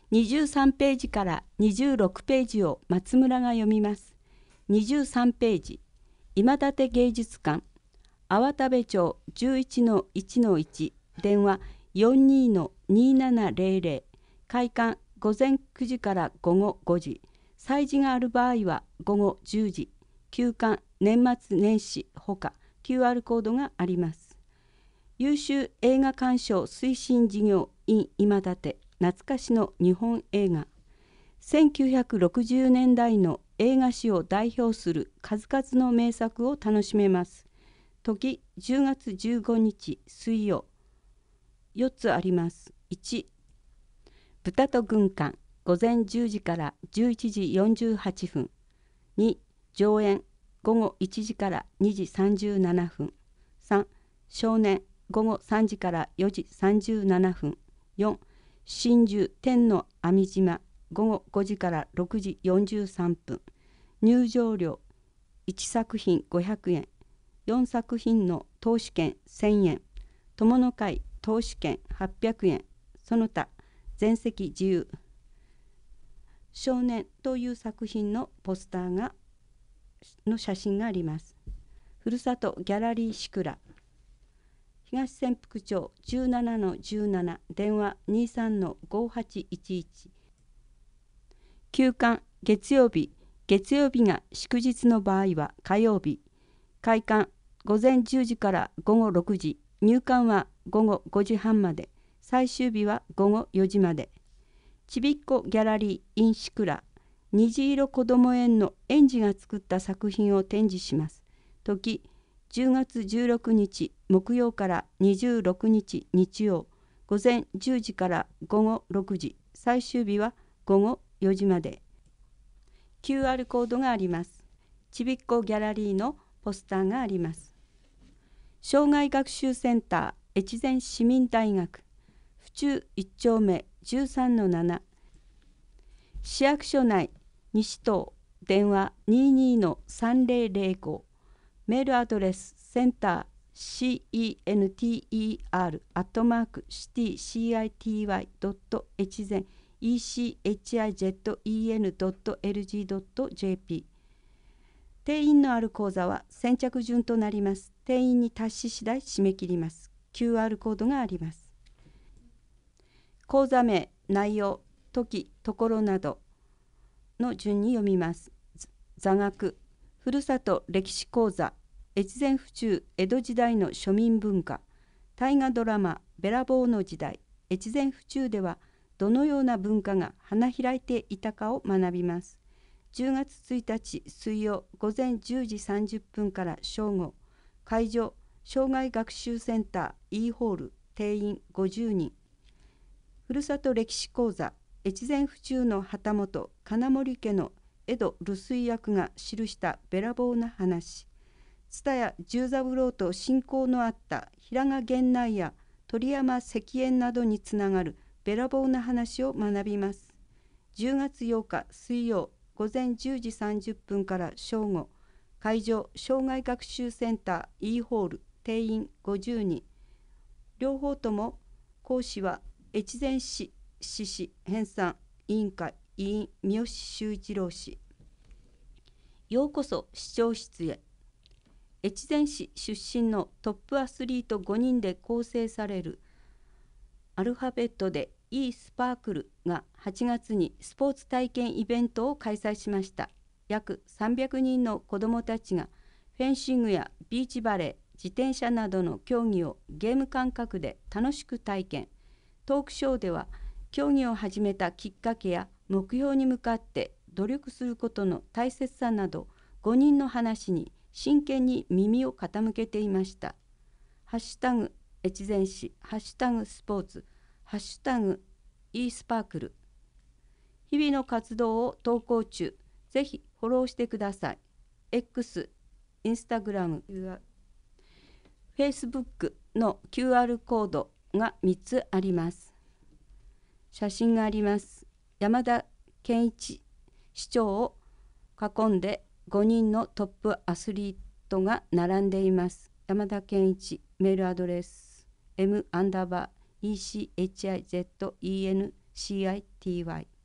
23ページから26ページを松村が読みます。23ページ、今立芸術館、粟田部町 11-1-1、電話 42-2700、開館午前9時から午後5時、催事がある場合は午後10時、休館年末年始ほか QR コードがあります。優秀映画鑑賞推進事業 in 今立、懐かしの日本映画。1960年代の映画史を代表する数々の名作を楽しめます。時10月15日水曜。4つあります。1、豚と軍艦、午前10時から11時48分。2、上演、午後1時から2時37分。3、少年、午後3時から4時37分。4、真珠天の網島、午後5時から6時43分。入場料1作品500円、4作品の投資券1000円、友の会投資券800円、その他全席自由。少年という作品のポスターの写真があります。ふるさとギャラリーシクラ、東潜伏町 17-17、電話 23-5811。休館月曜日が祝日の場合は火曜日。開館午前10時から午後6時、入館は午後5時半まで、最終日は午後4時まで。ちびっこギャラリー in シクラ、虹色こども園の園児が作った作品を展示します。時10月16日木曜から26日日曜、午前10時から午後6時、最終日は午後4時まで。QR コードがあります。ちびっこギャラリーのポスターがあります。障害学習センター越前市民大学、府中1丁目 13-7、市役所内西棟、電話 22-3005、メールアドレスセンター center@city.echizen echizen.lg.jp。 定員のある講座は先着順となります。定員に達し次第締め切ります。 QR コードがあります。講座名、内容、時、ところなどの順に読みます。座学、ふるさと歴史講座、越前府中江戸時代の庶民文化、大河ドラマべらぼうの時代、越前府中ではどのような文化が花開いていたかを学びます。10月1日水曜午前10時30分から正午、会場障害学習センター E ホール、定員50人。ふるさと歴史講座、越前府中の旗本金森家の江戸留守居役が記したべらぼうな話、蔦屋十三郎と親交のあった平賀源内や鳥山石燕などにつながるべらぼうな話を学びます。10月8日水曜午前10時30分から正午、会場障害学習センター E ホール、定員50人。両方とも講師は越前市市史編纂委員会委員三好修一郎氏。ようこそ視聴室へ。越前市出身のトップアスリート5人で構成されるアルファベットで E スパークルが8月にスポーツ体験イベントを開催しました。約300人の子どもたちがフェンシングやビーチバレー、自転車などの競技をゲーム感覚で楽しく体験。トークショーでは競技を始めたきっかけや目標に向かって努力することの大切さなど5人の話に真剣に耳を傾けていました。ハッシュタグ越前市、ハッシュタグスポーツ、ハッシュタグ e スパークル。日々の活動を投稿中。ぜひフォローしてください。X、インスタグラム、Facebook の QR コードが3つあります。写真があります。山田健一市長を囲んで5人のトップアスリートが並んでいます。山田健一、メールアドレス m_ecihizen CITY